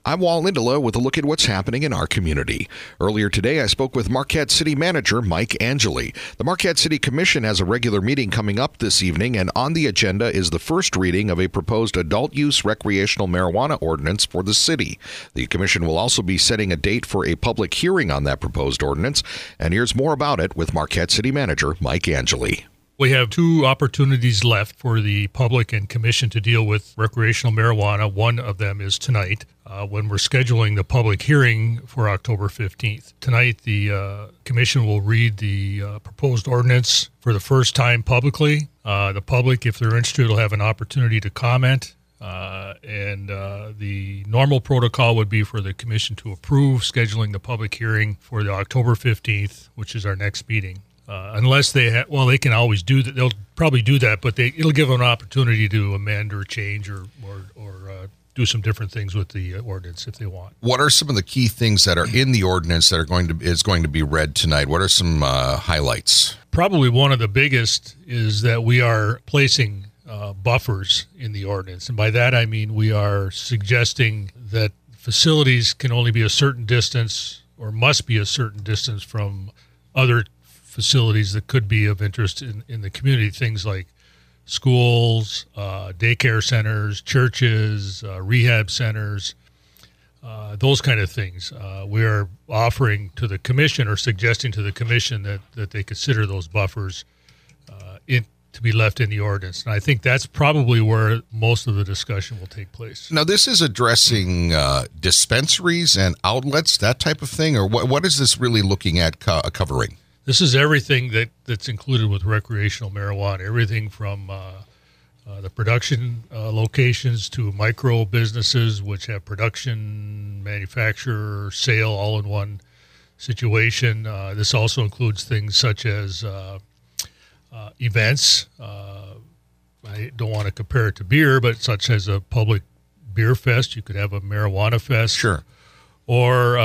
I'm Walt Lindelof with a look at what's happening in our community. Earlier today, I spoke with Marquette City Manager Mike Angeli. The Marquette City Commission has a regular meeting coming up this evening, and on the agenda is the first reading of a proposed adult-use recreational marijuana ordinance for the city. The commission will also be setting a date for a public hearing on that proposed ordinance, and here's more about it with Marquette City Manager Mike Angeli. We have two opportunities left for the public and commission to deal with recreational marijuana. One of them is tonight, when we're scheduling the public hearing for October 15th. Tonight, the commission will read the proposed ordinance for the first time publicly. The public, if they're interested, will have an opportunity to comment. And the normal protocol would be for the commission to approve scheduling the public hearing for the October 15th, which is our next meeting. Unless they they can always do that. They'll probably do that, but it'll give them an opportunity to amend or change or do some different things with the ordinance if they want. What are some of the key things that are in the ordinance that is going to be read tonight? What are some highlights? Probably one of the biggest is that we are placing buffers in the ordinance, and by that I mean we are suggesting that facilities can only be a certain distance or must be a certain distance from other facilities that could be of interest in the community, things like schools, daycare centers, churches, rehab centers, those kind of things. We are offering to the commission or suggesting to the commission that they consider those buffers to be left in the ordinance. And I think that's probably where most of the discussion will take place. Now, this is addressing dispensaries and outlets, that type of thing, or what is this really looking at covering? This is everything that's included with recreational marijuana, everything from the production locations to micro businesses, which have production, manufacture, sale, all in one situation. This also includes things such as events. I don't want to compare it to beer, but such as a public beer fest. You could have a marijuana fest. Sure. Or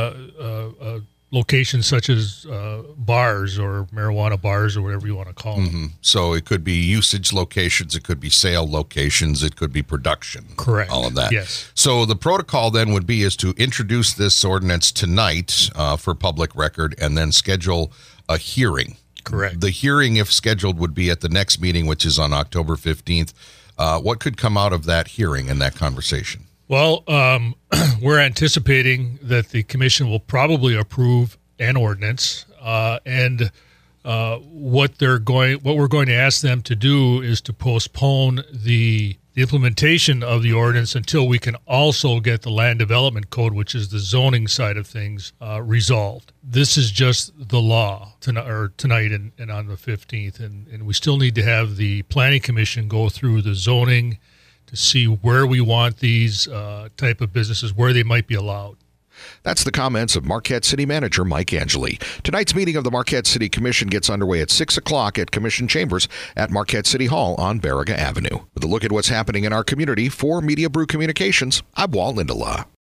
locations such as bars or marijuana bars or whatever you want to call them. Mm-hmm. So it could be usage locations, it could be sale locations, it could be production. Correct. All of that. Yes. So the protocol then would be is to introduce this ordinance tonight for public record and then schedule a hearing. Correct. The hearing, if scheduled, would be at the next meeting, which is on October 15th. What could come out of that hearing and that conversation? Well, we're anticipating that the commission will probably approve an ordinance, and what we're going to ask them to do is to postpone the implementation of the ordinance until we can also get the land development code, which is the zoning side of things, resolved. This is just the law tonight and on the 15th, and we still need to have the planning commission go through the zoning to see where we want these type of businesses, where they might be allowed. That's the comments of Marquette City Manager Mike Angeli. Tonight's meeting of the Marquette City Commission gets underway at 6 o'clock at Commission Chambers at Marquette City Hall on Baraga Avenue. With a look at what's happening in our community, for Media Brew Communications, I'm Walt Lindelof.